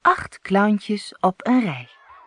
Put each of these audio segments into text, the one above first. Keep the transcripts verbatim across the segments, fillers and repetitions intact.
acht clowntjes op een rij.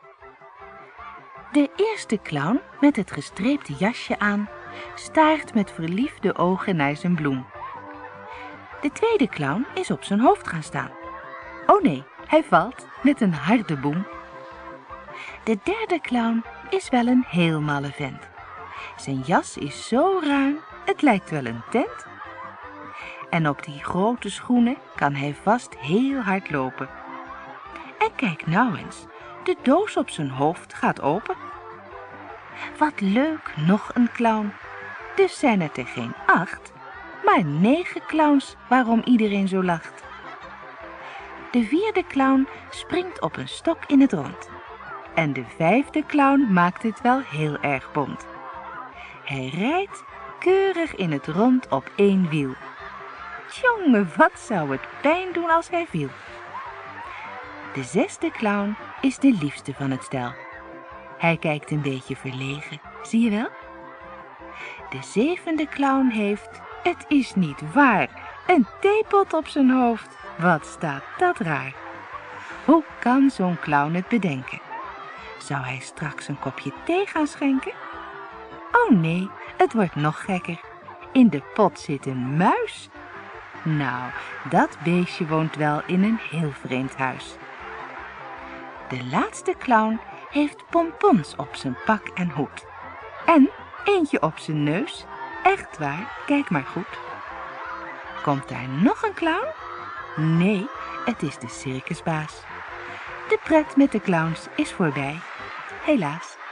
De eerste clown met het gestreepte jasje aan staart met verliefde ogen naar zijn bloem. De tweede clown is op zijn hoofd gaan staan. Oh nee, hij valt met een harde boem. De derde clown is wel een heel malle vent. Zijn jas is zo ruim, het lijkt wel een tent. En op die grote schoenen kan hij vast heel hard lopen. En kijk nou eens, de doos op zijn hoofd gaat open. Wat leuk, nog een clown. Dus zijn het er geen acht, maar negen clowns waarom iedereen zo lacht. De vierde clown springt op een stok in het rond. En de vijfde clown maakt het wel heel erg bont. Hij rijdt keurig in het rond op één wiel. Tjonge, wat zou het pijn doen als hij viel. De zesde clown is de liefste van het stel. Hij kijkt een beetje verlegen, zie je wel? De zevende clown heeft, het is niet waar, een theepot op zijn hoofd. Wat staat dat raar. Hoe kan zo'n clown het bedenken? Zou hij straks een kopje thee gaan schenken? Oh nee, het wordt nog gekker. In de pot zit een muis. Nou, dat beestje woont wel in een heel vreemd huis. De laatste clown heeft pompons op zijn pak en hoed. En eentje op zijn neus. Echt waar, kijk maar goed. Komt daar nog een clown? Nee, het is de circusbaas. De pret met de clowns is voorbij. Helaas.